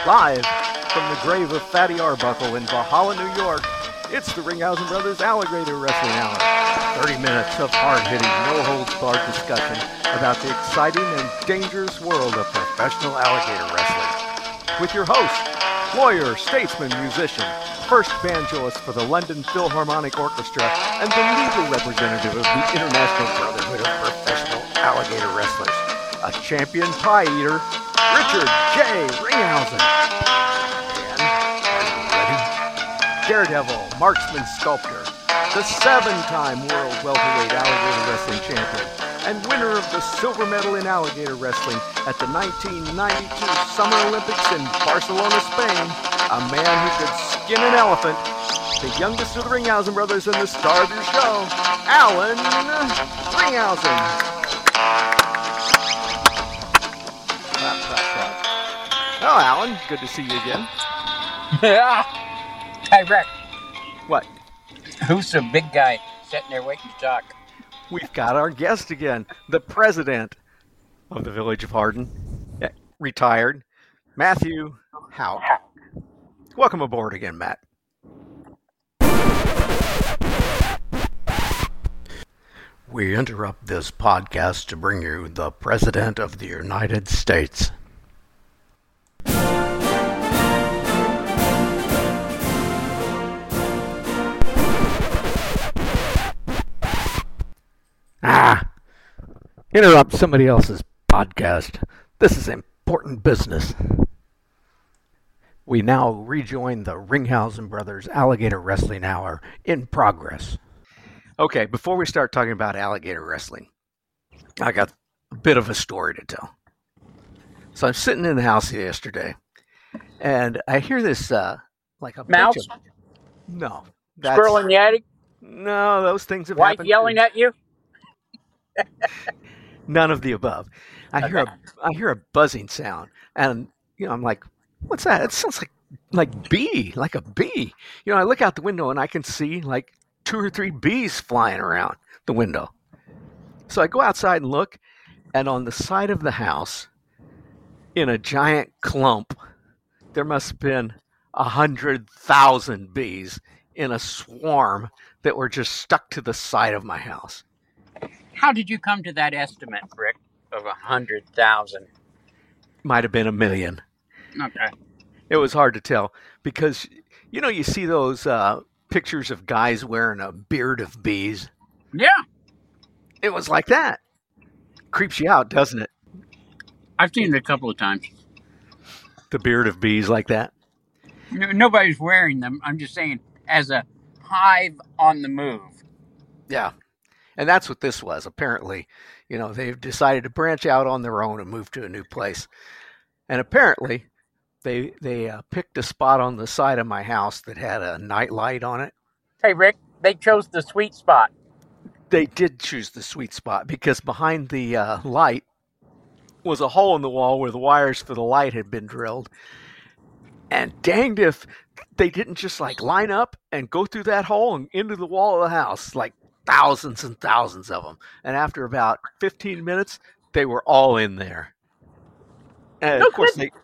Live from the grave of Fatty Arbuckle in Valhalla, New York, it's the Ringhausen Brothers Alligator Wrestling Hour. 30 minutes of hard-hitting, no-holds-barred discussion about the exciting and dangerous world of professional alligator wrestling. With your host, lawyer, statesman, musician, first banjoist for the London Philharmonic Orchestra, and the legal representative of the International Brotherhood of Professional Alligator Wrestlers, a champion pie eater, Richard J. Ringhausen. And, are you ready? Daredevil, marksman sculptor, the 7-time world welterweight alligator wrestling champion, and winner of the silver medal in alligator wrestling at the 1992 Summer Olympics in Barcelona, Spain, a man who could skin an elephant, the youngest of the Ringhausen brothers and the star of your show, Alan Ringhausen. Oh, Alan, good to see you again. Yeah. Hey, Rick. What? Who's the big guy sitting there waiting to talk? We've got our guest again, the president of the Village of Hardin, retired, Matthew Howe. Welcome aboard again, Matt. We interrupt this podcast to bring you the President of the United States. Interrupt somebody else's podcast. This is important business. We now rejoin the Ringhausen Brothers Alligator Wrestling Hour in progress. Okay, before we start talking about alligator wrestling, I got a bit of a story to tell. So I'm sitting in the house yesterday, and I hear this, like a mouse? No. Squirrel in the attic? No, those things have Wife happened. Yelling at you? None of the above. I hear a buzzing sound, and I'm like, "What's that?" It sounds like a bee. I look out the window and I can see like 2 or 3 bees flying around the window. So I go outside and look, and on the side of the house, in a giant clump, there must have been 100,000 bees in a swarm that were just stuck to the side of my house. How did you come to that estimate, Rick, of 100,000? Might have been 1 million. Okay. It was hard to tell because, you see those pictures of guys wearing a beard of bees. Yeah. It was like that. Creeps you out, doesn't it? I've seen it a couple of times. The beard of bees like that? Nobody's wearing them. I'm just saying, as a hive on the move. Yeah. And that's what this was. Apparently, they've decided to branch out on their own and move to a new place. And apparently, they picked a spot on the side of my house that had a night light on it. Hey, Rick, they chose the sweet spot. They did choose the sweet spot because behind the light was a hole in the wall where the wires for the light had been drilled. And danged if they didn't just line up and go through that hole and into the wall of the house, thousands and thousands of them. And after about 15 minutes, they were all in there. And of course, it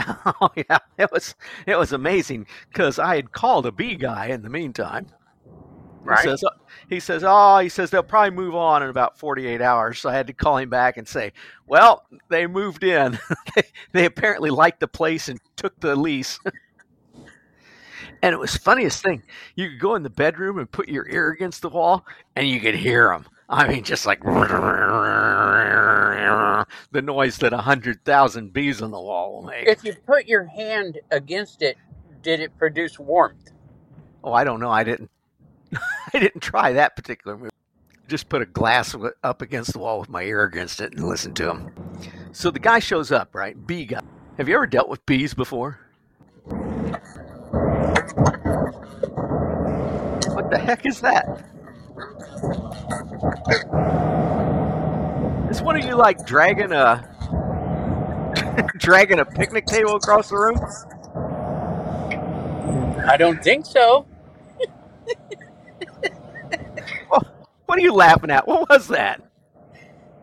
was amazing because I had called a bee guy in the meantime. Right. He says they'll probably move on in about 48 hours. So I had to call him back and say, well, they moved in. They apparently liked the place and took the lease. And it was funniest thing. You could go in the bedroom and put your ear against the wall, and you could hear them. I mean, just like the noise that 100,000 bees on the wall will make. If you put your hand against it, did it produce warmth? Oh, I don't know. I didn't try that particular move. Just put a glass up against the wall with my ear against it and listen to them. So the guy shows up, right? Bee guy. Have you ever dealt with bees before? What the heck is that? Is one of you dragging a picnic table across the room? I don't think so. What are you laughing at? What was that?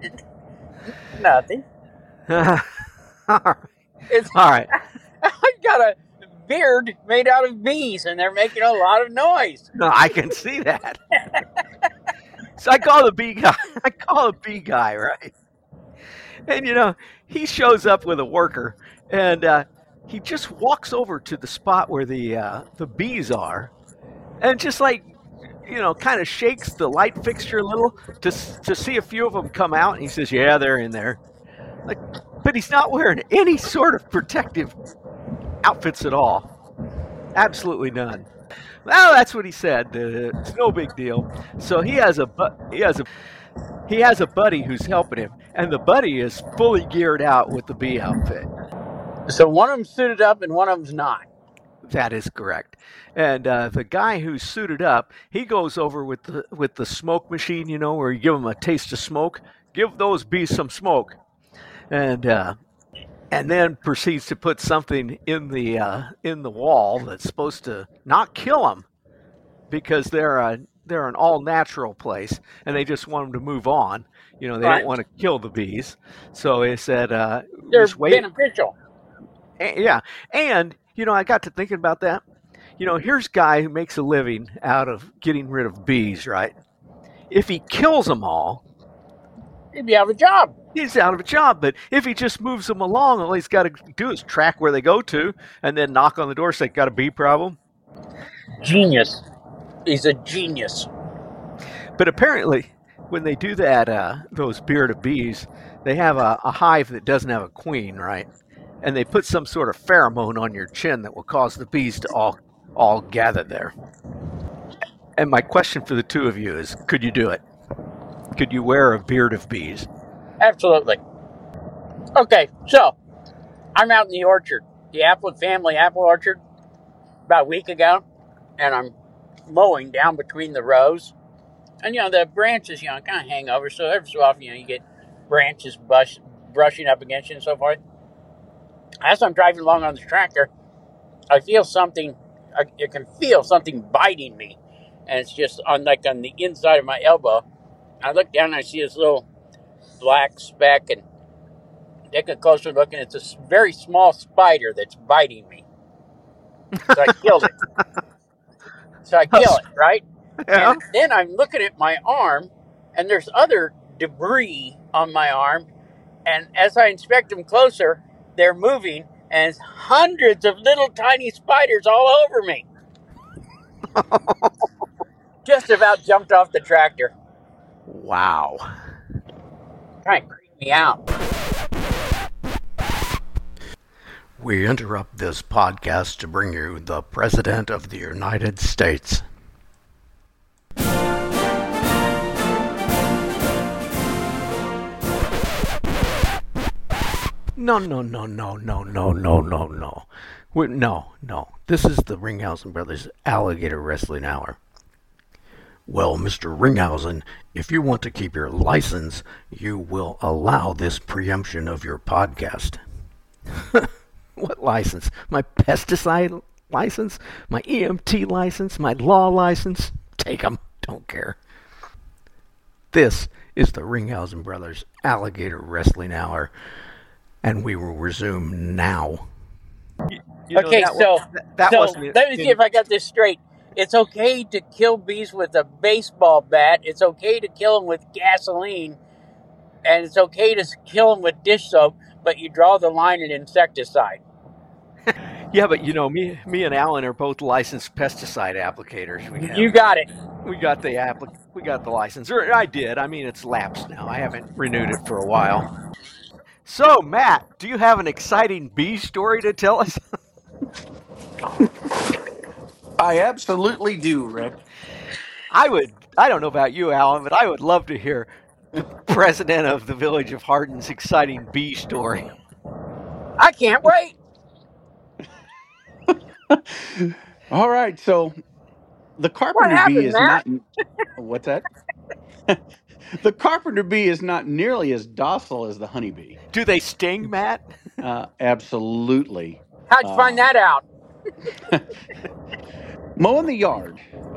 Nothing. All right. It's All right. I got a beard made out of bees, and they're making a lot of noise. No, I can see that. So I call the bee guy. I call the bee guy, right? And he shows up with a worker, and he just walks over to the spot where the bees are, and just like kind of shakes the light fixture a little to see a few of them come out. And he says, "Yeah, they're in there." Like, but he's not wearing any sort of protective outfits at all. Absolutely none. Well, that's what he said. It's no big deal. So he has a buddy who's helping him, and the buddy is fully geared out with the bee outfit. So one of them's suited up and one of them's not. That is correct. And the guy who's suited up, he goes over with the smoke machine, where you give them a taste of smoke. Give those bees some smoke, and then proceeds to put something in the wall that's supposed to not kill them, because they're an all natural place, and they just want them to move on. They don't want to kill the bees, so they said they're just wait. beneficial. Yeah, and I got to thinking about that. Here's a guy who makes a living out of getting rid of bees, right? If he kills them all, he'd be out of a job. He's out of a job. But if he just moves them along, all he's got to do is track where they go to and then knock on the door and say, "Got a bee problem?" Genius. He's a genius. But apparently, when they do that, those bearded bees, they have a hive that doesn't have a queen, right? And they put some sort of pheromone on your chin that will cause the bees to all gather there. And my question for the two of you is, could you do it? Could you wear a beard of bees? Absolutely. Okay, so I'm out in the orchard, the family apple orchard, about a week ago, and I'm mowing down between the rows. And, the branches, kind of hang over, so every so often, you get branches brushing up against you and so forth. As I'm driving along on the tractor, I feel something, I can feel something biting me. And it's just on the inside of my elbow. I look down and I see this little black speck, and take a closer look, and it's a very small spider that's biting me. So I killed it. So I kill it, right? Yeah. And then I'm looking at my arm, and there's other debris on my arm. And as I inspect them closer, they're moving, and it's hundreds of little tiny spiders all over me. Just about jumped off the tractor. Wow. Trying to creep me out. We interrupt this podcast to bring you the President of the United States. No. No. This is the Ringhausen Brothers Alligator Wrestling Hour. Well, Mr. Ringhausen, if you want to keep your license, you will allow this preemption of your podcast. What license? My pesticide license? My EMT license? My law license? Take them. Don't care. This is the Ringhausen Brothers Alligator Wrestling Hour, and we will resume now. Okay, so let me see if I got this straight. It's okay to kill bees with a baseball bat. It's okay to kill them with gasoline. And it's okay to kill them with dish soap, but you draw the line at insecticide. Yeah, but me and Alan are both licensed pesticide applicators. You got it. We got the license. Or I did. I mean, it's lapsed now. I haven't renewed it for a while. So, Matt, do you have an exciting bee story to tell us? I absolutely do, Rick. I don't know about you, Alan, but I would love to hear the president of the Village of Hardin's exciting bee story. I can't wait. All right, so the carpenter bee is Matt? not... What's that? The carpenter bee is not nearly as docile as the honeybee. Do they sting, Matt? Absolutely. How'd you find that out? Mowing the yard.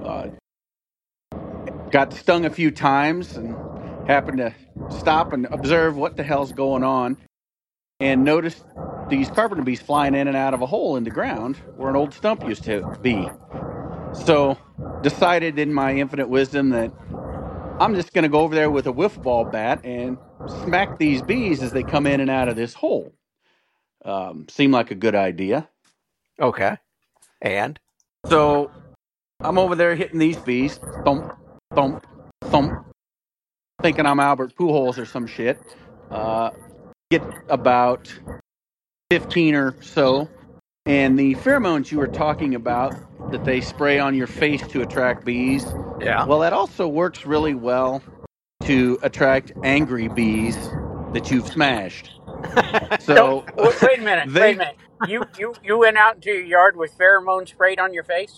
Got stung a few times and happened to stop and observe what the hell's going on, and noticed these carpenter bees flying in and out of a hole in the ground where an old stump used to be. So decided in my infinite wisdom that I'm just going to go over there with a wiffle ball bat and smack these bees as they come in and out of this hole. Seemed like a good idea. Okay. And? So I'm over there hitting these bees, thump, thump, thump, thinking I'm Albert Pujols or some shit. Get about 15 or so. And the pheromones you were talking about that they spray on your face to attract bees, Yeah. well, that also works really well to attract angry bees that you've smashed. So Wait a minute. Wait a minute. You went out into your yard with pheromone sprayed on your face?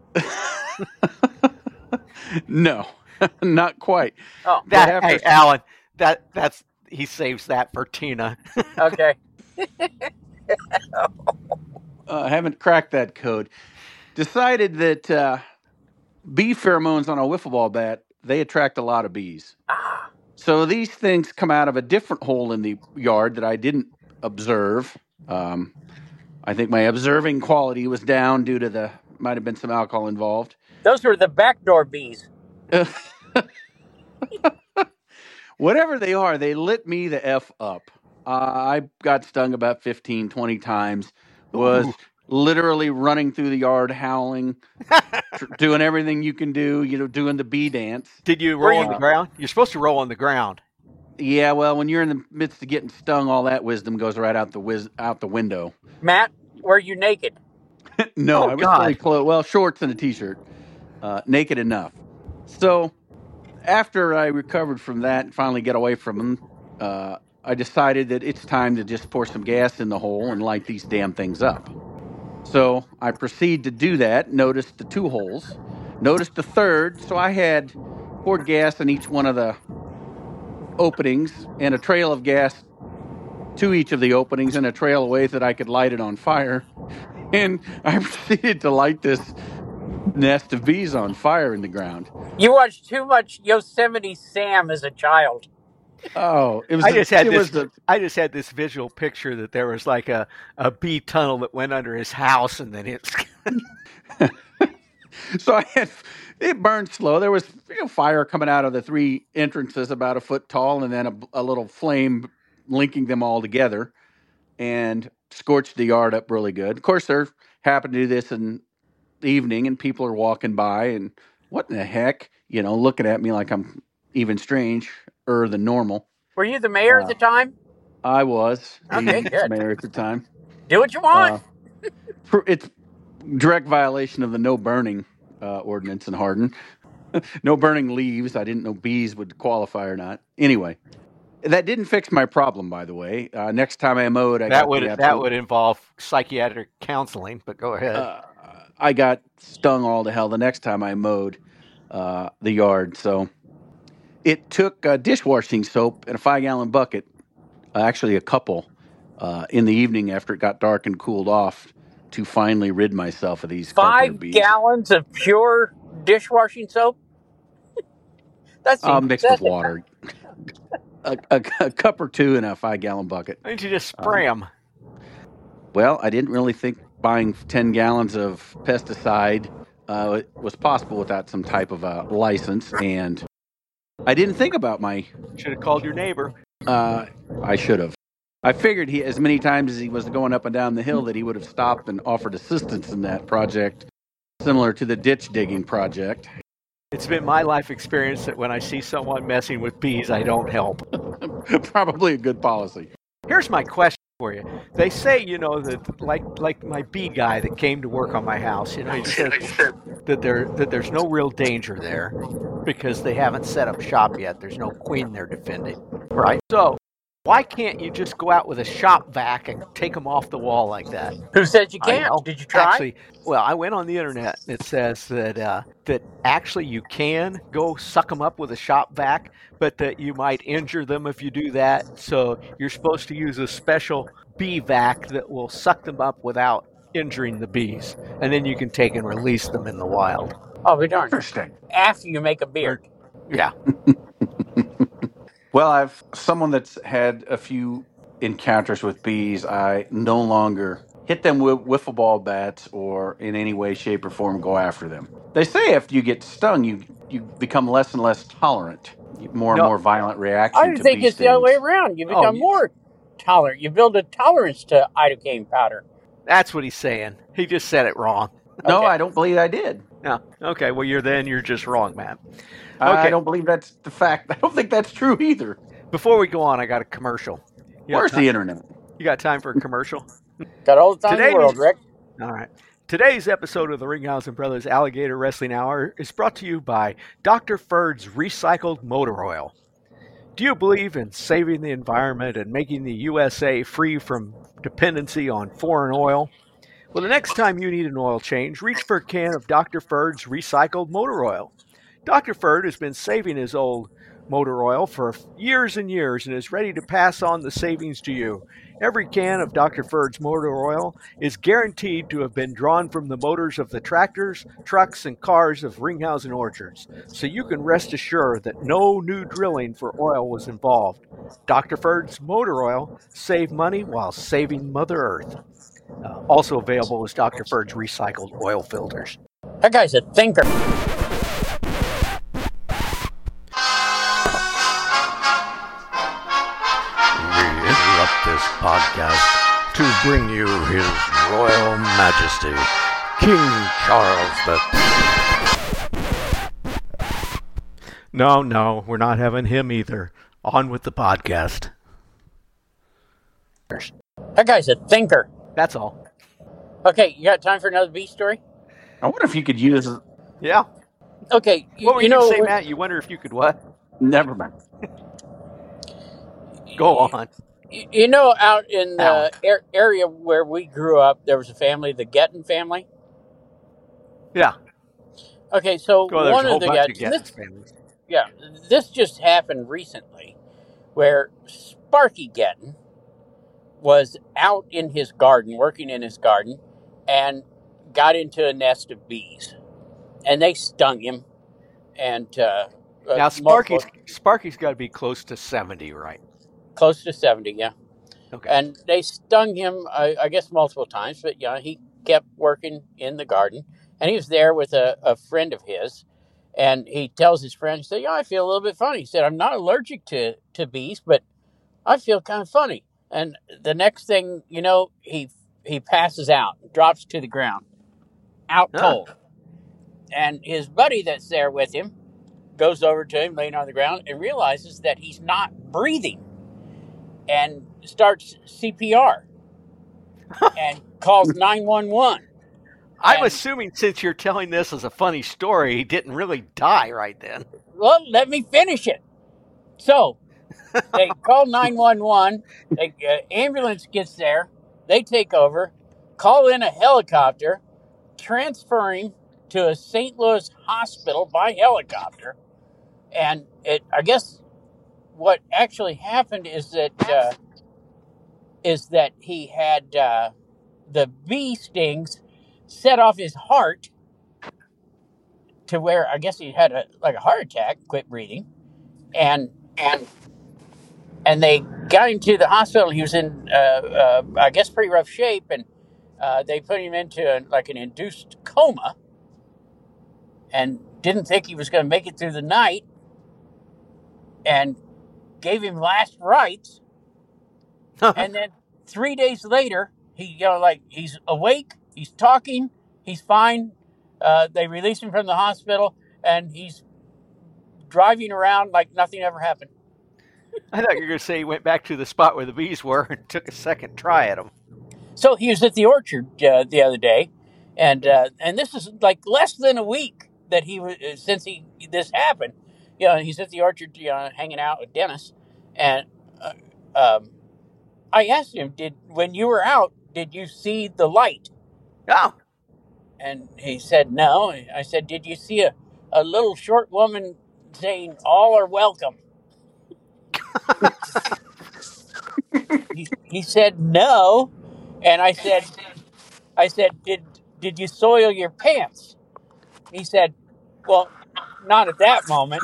No, not quite. Oh, Hey, Alan, that's he saves that for Tina. okay. I haven't cracked that code. Decided that bee pheromones on a wiffle ball bat, they attract a lot of bees. So these things come out of a different hole in the yard that I didn't observe. I think my observing quality was down due to might have been some alcohol involved. Those were the backdoor bees. Whatever they are, they lit me the F up. I got stung about 15, 20 times. Was literally running through the yard, howling, doing everything you can do, doing the bee dance. Did you roll on the ground? You're supposed to roll on the ground. Yeah, well, when you're in the midst of getting stung, all that wisdom goes right out the window. Matt, were you naked? No, I was fully clothed. Well, shorts and a t-shirt. Naked enough. So after I recovered from that and finally get away from them, I decided that it's time to just pour some gas in the hole and light these damn things up. So I proceed to do that, noticed the 2 holes, noticed the third, so I had poured gas in each one of the openings and a trail of gas to each of the openings and a trail of ways that I could light it on fire. And I proceeded to light this nest of bees on fire in the ground. You watched too much Yosemite Sam as a child. Oh, it was. I just had this visual picture that there was like a bee tunnel that went under his house, and then it's. So it burned slow. There was fire coming out of the 3 entrances about a foot tall, and then a little flame linking them all together, and scorched the yard up really good. Of course, there happened to do this in the evening, and people are walking by, and what in the heck, looking at me like I'm even stranger than normal. Were you the mayor at the time? I was Okay, good. Mayor at the time. Do what you want. It's direct violation of the no burning ordinance in Hardin. No burning leaves. I didn't know bees would qualify or not. Anyway, that didn't fix my problem, by the way. Next time I mowed, that would involve psychiatric counseling. But go ahead. I got stung all to hell the next time I mowed the yard. So it took dishwashing soap and a 5-gallon bucket, actually a couple, in the evening after it got dark and cooled off, to finally rid myself of these 5 gallons of pure dishwashing soap? That's mixed with water. a cup or 2 in a 5-gallon bucket. Why didn't you just spray them? Well, I didn't really think buying 10 gallons of pesticide was possible without some type of a license, and I didn't think about Should have called your neighbor. I should have. I figured as many times as he was going up and down the hill that he would have stopped and offered assistance in that project, similar to the ditch digging project. It's been my life experience that when I see someone messing with bees, I don't help. Probably a good policy. Here's my question for you. They say, that like my bee guy that came to work on my house, he says that there's no real danger there because they haven't set up shop yet. There's no queen they're defending, right? So why can't you just go out with a shop vac and take them off the wall like that? Who said you can't? Did you try? Actually, well, I went on the internet and it says that actually you can go suck them up with a shop vac, but that you might injure them if you do that. So you're supposed to use a special bee vac that will suck them up without injuring the bees, and then you can take and release them in the wild. Oh, be darned. Interesting. After you make a beard. Yeah. Well, I've someone that's had a few encounters with bees, I no longer hit them with wiffle ball bats or in any way, shape, or form go after them. They say after you get stung, you become less and less tolerant, more and more violent reaction to think bee it's the other way stings. around. You become more tolerant. You build a tolerance to iodine powder. That's what he's saying. He just said it wrong. No, Okay. I don't believe I did. No. Okay, well, you're just wrong, Matt. I don't believe that's the fact. I don't think that's true either. Before we go on, I got a commercial. Where's the internet? You got time for a commercial? Got all the time in the world, Rick. All right. Today's episode of the Ringhausen Brothers Alligator Wrestling Hour is brought to you by Dr. Ferd's Recycled Motor Oil. Do you believe in saving the environment and making the USA free from dependency on foreign oil? Well, the next time you need an oil change, reach for a can of Dr. Ferd's Recycled Motor Oil. Dr. Ferd has been saving his old motor oil for years and years and is ready to pass on the savings to you. Every can of Dr. Ferd's motor oil is guaranteed to have been drawn from the motors of the tractors, trucks, and cars of Ringhausen Orchards, so you can rest assured that no new drilling for oil was involved. Dr. Ferd's motor oil saved money while saving Mother Earth. Also available is Dr. Ferd's recycled oil filters. That guy's a thinker. This podcast to bring you His Royal Majesty, King Charles No, we're not having him either. On with the podcast. That guy's a thinker. That's all. Okay, you got time for another bee story? I wonder if you could use... Yeah. Okay, what were you going to say, Matt? You wonder if you could what? Never mind. Go on. You know, out in the area where we grew up, there was a family, the Getton family. Yeah. Okay, so one of the Gettons families. Yeah, this just happened recently, where Sparky Getton was out in his garden, working in his garden, and got into a nest of bees, and they stung him. And now Sparky's got to be close to 70, right? Close to 70, yeah. Okay. And they stung him, I guess, multiple times, but yeah, he kept working in the garden. And he was there with a friend of his. And he tells his friend, he said, I feel a little bit funny. He said, I'm not allergic to bees, but I feel kind of funny. And the next thing you know, he passes out, drops to the ground, out cold. And his buddy that's there with him goes over to him, laying on the ground, and realizes that he's not breathing. And starts CPR and calls 911. I'm assuming since you're telling this as a funny story, he didn't really die right then. Well, let me finish it. So they call 911. Ambulance gets there. They take over, call in a helicopter, transfer him to a St. Louis hospital by helicopter. And I guess what actually happened is that he had the bee stings set off his heart to where I guess he had a heart attack, quit breathing, and they got him to the hospital. He was in I guess pretty rough shape, and they put him into an induced coma, and didn't think he was going to make it through the night, and gave him last rites. And then 3 days later, he's awake, he's talking, he's fine. They released him from the hospital, and he's driving around like nothing ever happened. I thought you were going to say he went back to the spot where the bees were and took a second try at them. So he was at the orchard the other day, and this is like less than a week that he was since this happened. He's at the orchard, hanging out with Dennis, and I asked him, when you were out, did you see the light? No. And he said, no. I said, did you see a little short woman saying, all are welcome? he said, no. And I said, did you soil your pants? He said, well, not at that moment.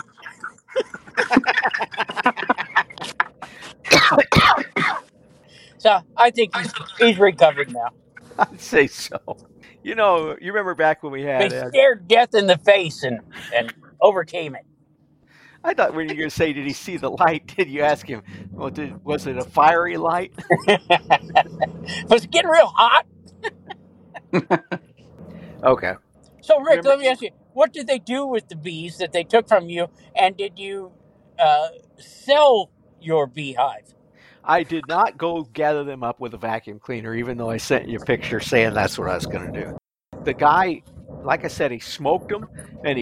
So I think he's recovered now. I'd say so. You remember back when we They had stared death in the face and overcame it. I thought when you were going to say, did he see the light? Did you ask him, was it a fiery light? Was it getting real hot? Okay. So, Rick, let me ask you, what did they do with the bees that they took from you, and did you sell your beehive? I did not go gather them up with a vacuum cleaner, even though I sent you a picture saying that's what I was going to do. The guy, like I said, he smoked them, and he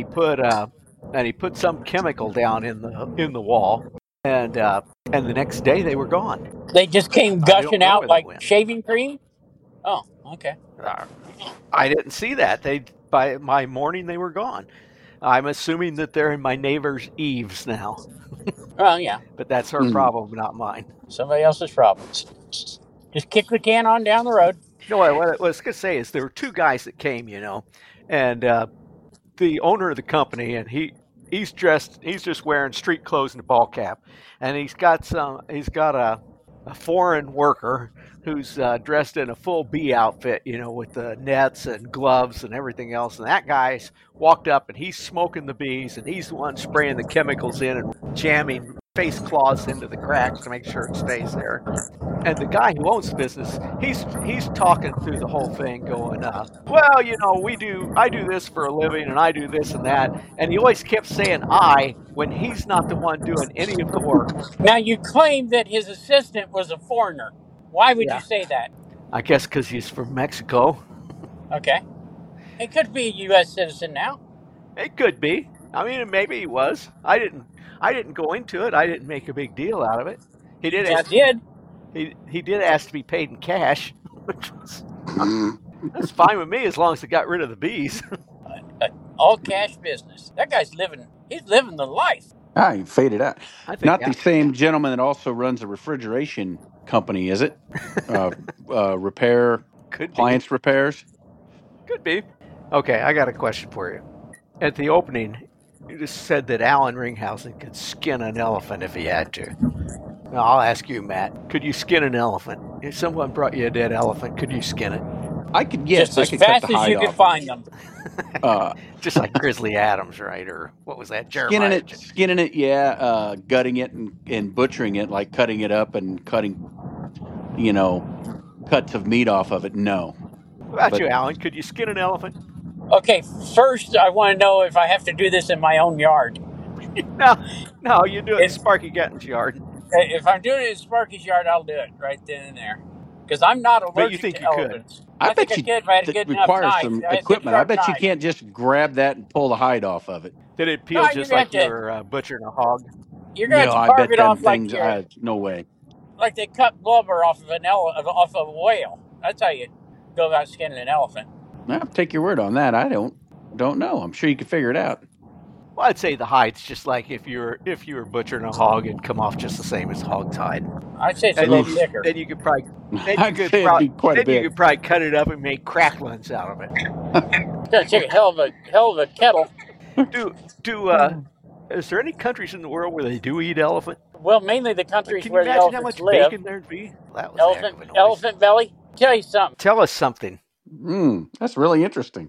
put some chemical down in the wall, and the next day they were gone. They just came gushing out like shaving cream? Oh, okay. I didn't see that. By my morning they were gone. I'm assuming that they're in my neighbor's eaves now. Well, yeah. But that's her problem, not mine. Somebody else's problem. Just kick the can on down the road. No, what I was going to say is there were two guys that came, and the owner of the company, and he's just wearing street clothes and a ball cap, and he's got a foreign worker who's dressed in a full bee outfit, with the nets and gloves and everything else. And that guy's walked up and he's smoking the bees, and he's the one spraying the chemicals in and jamming face claws into the cracks to make sure it stays there. And the guy who owns the business, he's talking through the whole thing, going, well, I do this for a living, and I do this and that. And he always kept saying I when he's not the one doing any of the work. Now, you claim that his assistant was a foreigner. Why would you say that? I guess because he's from Mexico. Okay. It could be a U.S. citizen now. It could be. I mean, maybe he was. I didn't go into it. I didn't make a big deal out of it. He did. He did ask to be paid in cash, which was that's fine with me as long as they got rid of the bees. All cash business. That guy's he's living the life. He faded out. Not the same gentleman that also runs a refrigeration company, is it? Repair, appliance repairs? Could be. Okay, I got a question for you. At the opening, you just said that Alan Ringhausen could skin an elephant if he had to. Now, I'll ask you, Matt. Could you skin an elephant? If someone brought you a dead elephant, could you skin it? I could, yes. Just as fast as you could find them. Just like Grizzly Adams, right? Or what was that? Jeremiah. Skinning it, yeah. Gutting it and butchering it, like cutting it up and cutting, cuts of meat off of it. No. What about you, Alan? Could you skin an elephant? Okay, first I want to know if I have to do this in my own yard. No, you do it in Sparky Gatton's yard. If I'm doing it in Sparky's yard, I'll do it right then and there. Because I'm not allergic to elephants. I bet you could require some equipment. I bet you can't just grab that and pull the hide off of it. Did it peel just like you were butchering a hog? You're going to carve it off like no way. Like they cut blubber off of off of a whale. That's how you go about skinning an elephant. I'll take your word on that. I don't know. I'm sure you could figure it out. Well, I'd say the hide's just like if you were butchering a hog, it'd come off just the same as hog's hide. I'd say it's a little thicker. Then you could probably you could probably cut it up and make cracklings out of it. It's gonna take a hell of a kettle. Is there any countries in the world where they do eat elephant? Well, mainly the countries where the elephants live. Can you imagine how much bacon there'd be? Elephant belly. Tell you something. Tell us something. That's really interesting.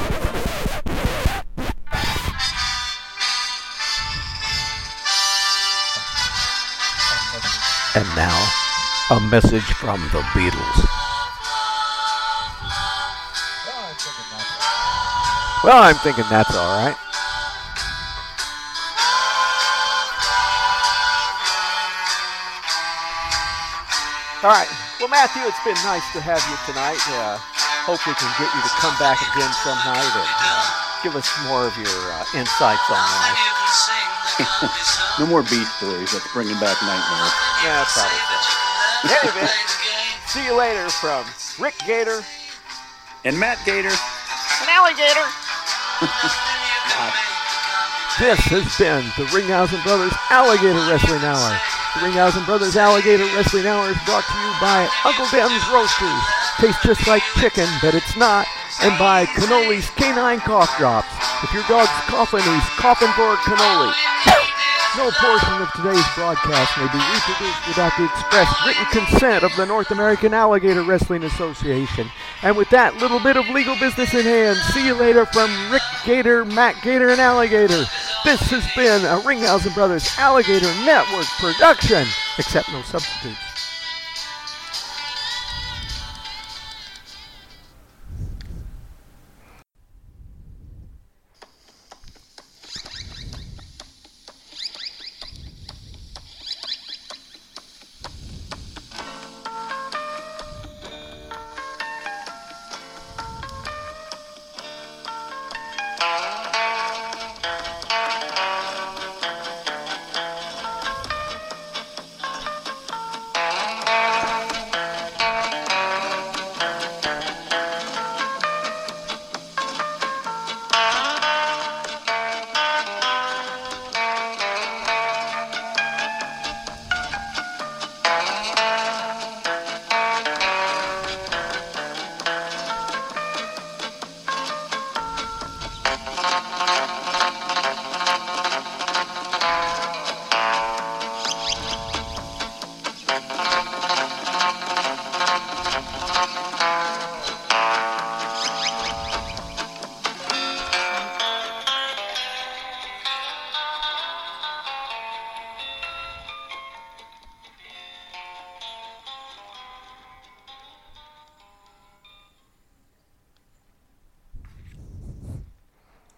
And now, a message from the Beatles. Well, I'm thinking that's all right. All right. Well, Matthew, it's been nice to have you tonight. Hope we can get you to come back again some night and give us more of your insights on life. No more bee stories. That's bringing back nightmares. Yeah, probably so. Anyway, see you later from Rick Gator and Matt Gator and Alligator. This has been the Ringhausen Brothers Alligator Wrestling Hour. The Ringhausen Brothers Alligator Wrestling Hour is brought to you by Uncle Ben's Roasters. Tastes just like chicken, but it's not. And by Cannoli's Canine Cough Drops. If your dog's coughing, he's coughing for a cannoli. No portion of today's broadcast may be reproduced without the express written consent of the North American Alligator Wrestling Association. And with that little bit of legal business in hand, see you later from Rick Gator, Matt Gator, and Alligator. This has been a Ringhausen Brothers Alligator Network production, except no substitutes.